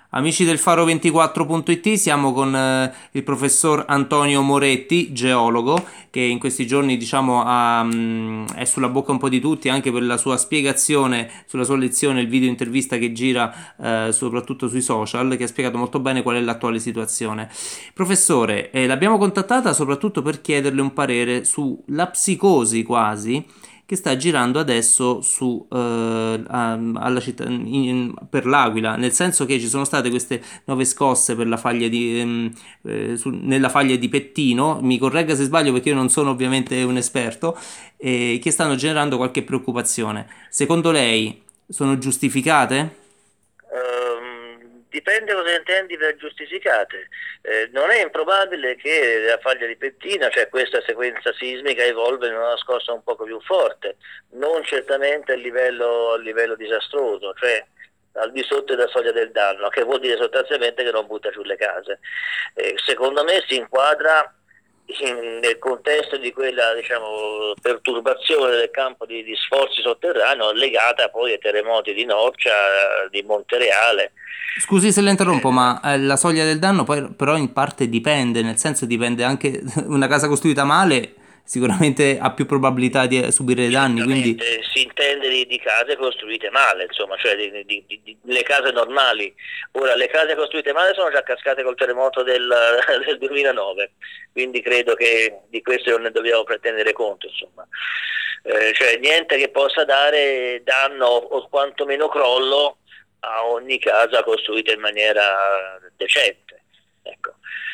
Amici del Faro24.it, siamo con il professor Antonio Moretti, geologo, che in questi giorni diciamo è sulla bocca un po' di tutti anche per la sua spiegazione sulla sua lezione, il video intervista che gira soprattutto sui social, che ha spiegato molto bene qual è l'attuale situazione. Professore, l'abbiamo contattata soprattutto per chiederle un parere sulla psicosi quasi che sta girando adesso alla città, per l'Aquila, nel senso che ci sono state queste nuove scosse per la faglia nella faglia di Pettino, mi corregga se sbaglio perché io non sono ovviamente un esperto, che stanno generando qualche preoccupazione. Secondo lei sono giustificate? Dipende cosa intendi per giustificate. Non è improbabile che la faglia di Pettina, cioè questa sequenza sismica, evolve in una scossa un poco più forte, non certamente a livello disastroso, cioè al di sotto della soglia del danno, che vuol dire sostanzialmente che non butta giù le case. Secondo me si inquadra nel contesto di quella, diciamo, perturbazione del campo di sforzi sotterraneo legata poi ai terremoti di Norcia, di Montereale. Scusi se la interrompo, Eh, ma la soglia del danno poi però in parte dipende, nel senso dipende anche una casa costruita male sicuramente ha più probabilità di subire dei danni, quindi Certamente si intende di case costruite male, insomma, cioè le case normali. Ora, le case costruite male sono già cascate col terremoto del 2009, quindi credo che di questo non ne dobbiamo pretendere conto, insomma. Cioè niente che possa dare danno o quantomeno crollo a ogni casa costruita in maniera decente. Ecco.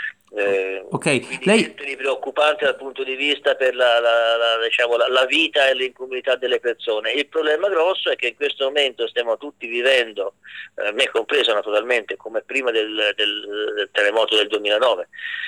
ok, Quindi lei niente di preoccupante dal punto di vista per diciamo, la vita e l'incolumità delle persone. Il problema grosso è che in questo momento stiamo tutti vivendo, me compreso naturalmente, come prima del terremoto del 2009,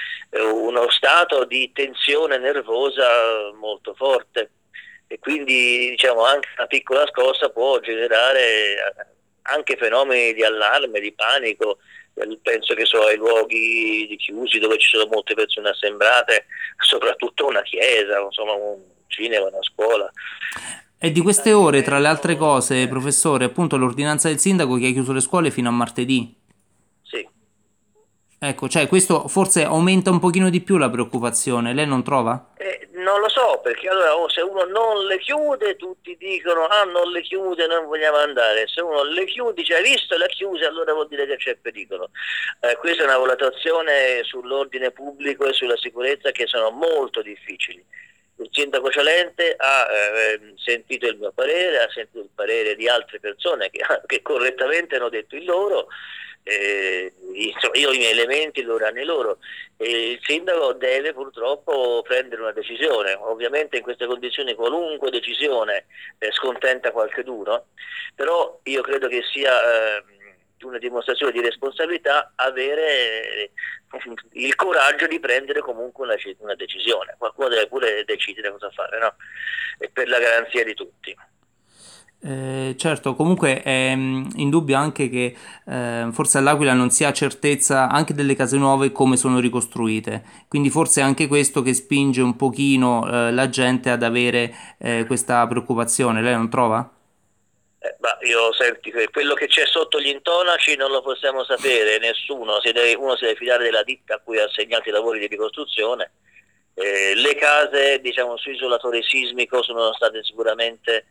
uno stato di tensione nervosa molto forte e quindi diciamo, anche una piccola scossa può generare anche fenomeni di allarme, di panico. Penso che so ai luoghi di chiusi dove ci sono molte persone assembrate, soprattutto una chiesa, insomma un cinema, una scuola. è di A queste ore, tra le altre livello, cose, professore, appunto l'ordinanza del sindaco che ha chiuso le scuole fino a martedì. sì. Ecco, cioè questo forse aumenta un pochino di più la preoccupazione, lei non trova? Non lo so, perché allora se uno non le chiude, tutti dicono, ah non le chiude, non vogliamo andare. Se uno le chiude, dice, hai visto, le ha chiuse, allora vuol dire che c'è pericolo. Questa è una valutazione sull'ordine pubblico e sulla sicurezza che sono molto difficili. Il sindaco Cialente ha sentito il mio parere, ha sentito il parere di altre persone che correttamente hanno detto il loro, insomma, io ho i miei elementi, loro hanno i loro. Il sindaco deve purtroppo prendere una decisione. Ovviamente in queste condizioni qualunque decisione scontenta qualcheduno, però io credo che sia una dimostrazione di responsabilità avere il coraggio di prendere comunque una decisione. Qualcuno deve pure decidere cosa fare, no? E per la garanzia di tutti. Certo, comunque è indubbio anche che forse all'Aquila non si ha certezza anche delle case nuove come sono ricostruite, quindi forse è anche questo che spinge un pochino la gente ad avere questa preoccupazione, lei non trova? Ma io senti, quello che c'è sotto gli intonaci non lo possiamo sapere, nessuno, uno si deve fidare della ditta a cui ha assegnato i lavori di ricostruzione. Le case, diciamo, su isolatore sismico sono state sicuramente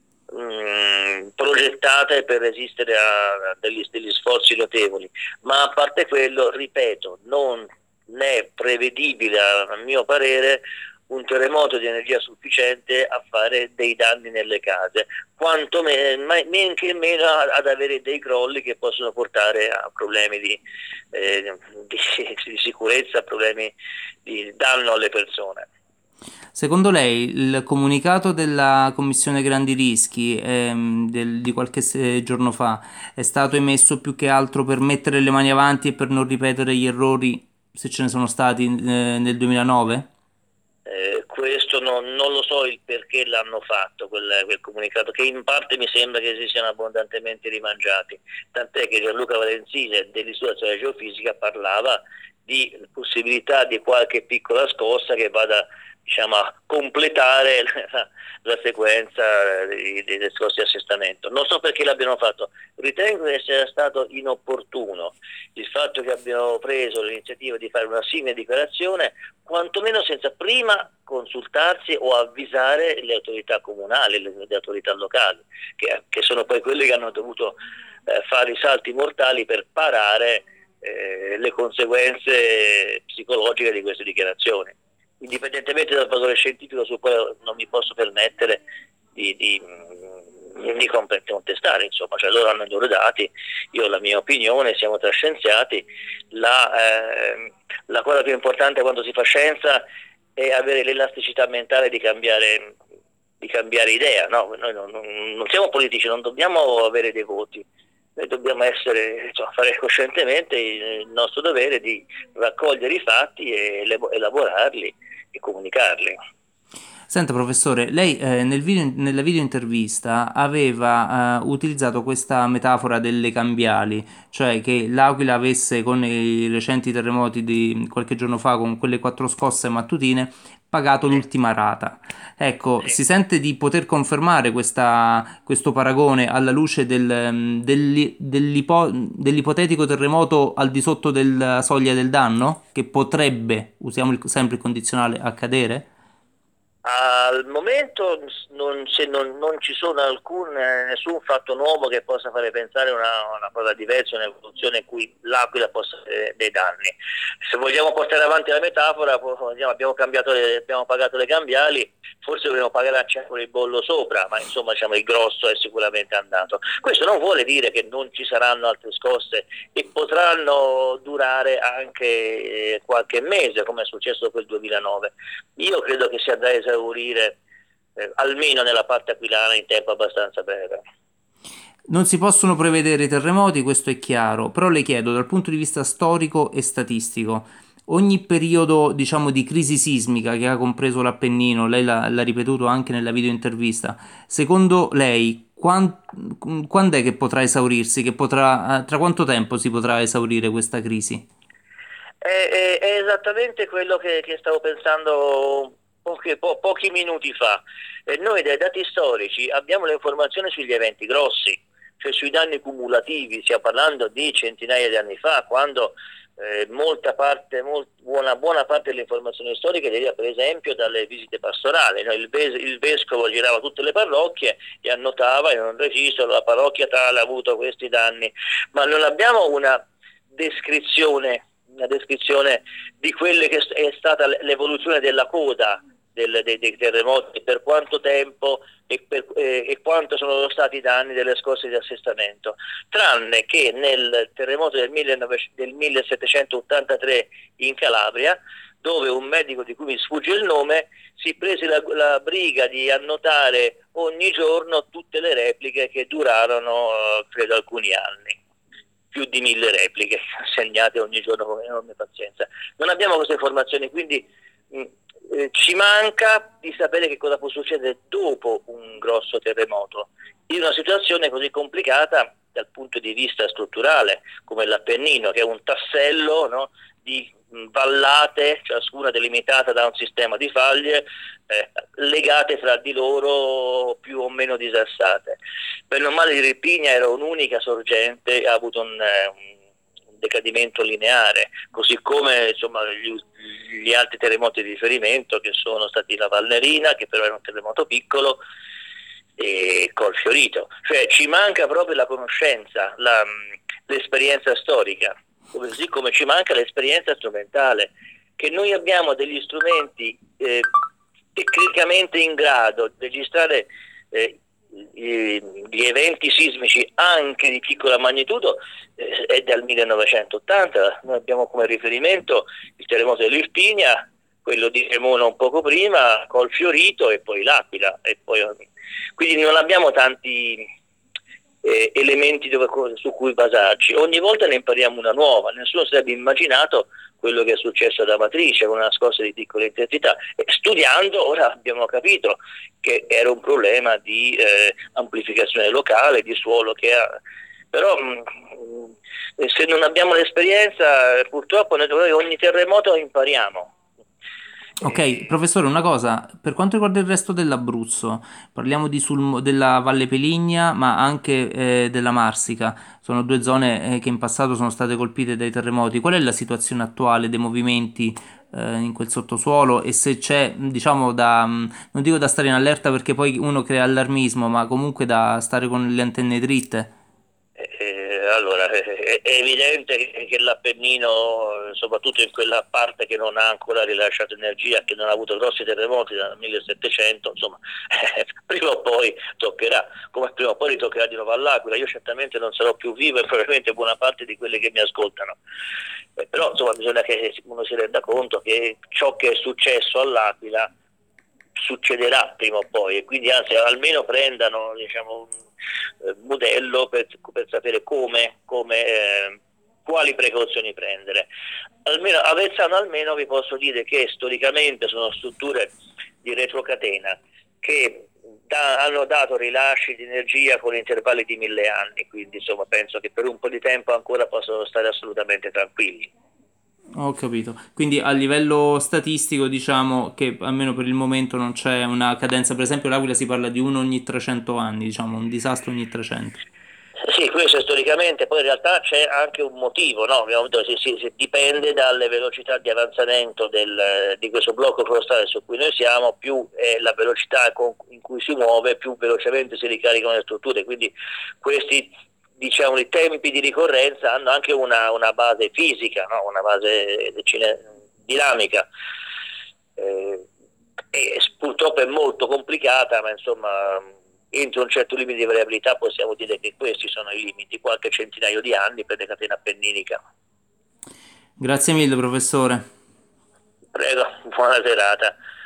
progettate per resistere a degli sforzi notevoli, ma a parte quello, ripeto, non è prevedibile, a mio parere, un terremoto di energia sufficiente a fare dei danni nelle case, quanto men che meno ad avere dei crolli che possono portare a problemi di sicurezza, problemi di danno alle persone. Secondo lei il comunicato della Commissione Grandi Rischi di qualche giorno fa è stato emesso più che altro per mettere le mani avanti e per non ripetere gli errori, se ce ne sono stati, nel 2009? Questo non lo so il perché l'hanno fatto quel comunicato, che in parte mi sembra che si siano abbondantemente rimangiati, tant'è che Gianluca Valenzini dell'Istituto di Geofisica parlava di possibilità di qualche piccola scossa che vada, diciamo, a completare la sequenza delle scosse di assestamento. Non so perché l'abbiano fatto, ritengo che sia stato inopportuno il fatto che abbiano preso l'iniziativa di fare una simile dichiarazione, quantomeno senza prima consultarsi o avvisare le autorità comunali, le autorità locali, che sono poi quelle che hanno dovuto fare i salti mortali per parare le conseguenze psicologiche di queste dichiarazioni. Indipendentemente dal valore scientifico sul quale non mi posso permettere di contestare, insomma, cioè loro hanno i loro dati, io ho la mia opinione, siamo tra scienziati, la cosa più importante quando si fa scienza è avere l'elasticità mentale di cambiare idea, no? Noi non siamo politici, non dobbiamo avere dei voti. Noi dobbiamo fare coscientemente il nostro dovere di raccogliere i fatti e elaborarli e comunicarli. Senta professore, lei nella video intervista aveva utilizzato questa metafora delle cambiali, cioè che l'Aquila avesse con i recenti terremoti di qualche giorno fa, con quelle 4 scosse mattutine, pagato l'ultima rata. Ecco, Sì. si sente di poter confermare questo paragone alla luce dell'ipotetico terremoto al di sotto della soglia del danno, che potrebbe, usiamo sempre il condizionale, accadere? Al momento non ci sono nessun fatto nuovo che possa fare pensare una cosa diversa, un'evoluzione in cui l'Aquila possa avere dei danni. Se vogliamo portare avanti la metafora, abbiamo pagato le cambiali, forse dovremmo pagare con il bollo sopra, ma insomma il grosso è sicuramente andato. Questo non vuole dire che non ci saranno altre scosse e potranno durare anche qualche mese, come è successo dopo il 2009. Io credo che sia da esaurire almeno nella parte aquilana in tempo abbastanza breve. Non si possono prevedere i terremoti, questo è chiaro, però le chiedo dal punto di vista storico e statistico, ogni periodo, diciamo, di crisi sismica che ha compreso l'Appennino, lei l'ha ripetuto anche nella video intervista, secondo lei quando è che potrà esaurirsi, tra quanto tempo si potrà esaurire questa crisi? È esattamente quello che stavo pensando pochi minuti fa. Noi dai dati storici abbiamo le informazioni sugli eventi grossi, cioè sui danni cumulativi, stiamo parlando di centinaia di anni fa, quando buona parte delle informazioni storiche deriva per esempio dalle visite pastorali, no? Il vescovo girava tutte le parrocchie e annotava in un registro: la parrocchia tale ha avuto questi danni, ma non abbiamo una descrizione di quelle che è stata l'evoluzione della coda dei terremoti, per quanto tempo e quanto sono stati i danni delle scosse di assestamento, tranne che nel terremoto del 1783 in Calabria, dove un medico di cui mi sfugge il nome si prese la briga di annotare ogni giorno tutte le repliche che durarono credo alcuni anni, più di 1000 repliche segnate ogni giorno con enorme pazienza. Non abbiamo queste informazioni, quindi ci manca di sapere che cosa può succedere dopo un grosso terremoto in una situazione così complicata dal punto di vista strutturale come l'Appennino, che è un tassello, no, di vallate, ciascuna delimitata da un sistema di faglie legate fra di loro più o meno disassate. Bene o male Irpigna era un'unica sorgente e ha avuto un decadimento lineare, così come gli altri terremoti di riferimento che sono stati la Valnerina, che però era un terremoto piccolo, e Colfiorito. Cioè ci manca proprio la conoscenza, l'esperienza storica, così come ci manca l'esperienza strumentale, che noi abbiamo degli strumenti tecnicamente in grado di registrare gli eventi sismici anche di piccola magnitudo è dal 1980. Noi abbiamo come riferimento il terremoto dell'Irpinia, quello di Cremona un poco prima, Colfiorito e poi l'Aquila, quindi non abbiamo tanti elementi su cui basarci. Ogni volta ne impariamo una nuova. Nessuno si sarebbe immaginato quello che è successo ad Amatrice con una scossa di piccola intensità, e studiando ora abbiamo capito che era un problema di amplificazione locale, di suolo che Però se non abbiamo l'esperienza, purtroppo noi ogni terremoto impariamo. Ok, professore, una cosa, per quanto riguarda il resto dell'Abruzzo, parliamo della Valle Peligna, ma anche della Marsica. Sono due zone che in passato sono state colpite dai terremoti. Qual è la situazione attuale dei movimenti in quel sottosuolo e se c'è, diciamo, non dico da stare in allerta perché poi uno crea allarmismo, ma comunque da stare con le antenne dritte? Allora, è evidente che l'Appennino, soprattutto in quella parte che non ha ancora rilasciato energia, che non ha avuto grossi terremoti dal 1700, insomma, prima o poi toccherà, come prima o poi toccherà di nuovo all'Aquila. Io certamente non sarò più vivo e probabilmente buona parte di quelli che mi ascoltano. Però insomma, bisogna che uno si renda conto che ciò che è successo all'Aquila succederà prima o poi e quindi anzi almeno prendano diciamo, un modello per sapere quali precauzioni prendere. Almeno, a Avezzano almeno vi posso dire che storicamente sono strutture di retrocatena che hanno dato rilasci di energia con intervalli di 1000 anni, quindi insomma penso che per un po' di tempo ancora possono stare assolutamente tranquilli. Ho capito. Quindi a livello statistico diciamo che almeno per il momento non c'è una cadenza, per esempio l'Aquila si parla di uno ogni 300 anni, diciamo un disastro ogni 300. Sì, questo storicamente, poi in realtà c'è anche un motivo, no? Abbiamo detto, dipende dalle velocità di avanzamento di questo blocco forestale su cui noi siamo, più è la velocità in cui si muove, più velocemente si ricaricano le strutture, quindi questi diciamo, i tempi di ricorrenza hanno anche una base fisica, no? Una base dinamica. E purtroppo è molto complicata, ma insomma entro un certo limite di variabilità possiamo dire che questi sono i limiti, qualche centinaio di anni per le catene appenninica. Grazie mille, professore. Prego, buona serata.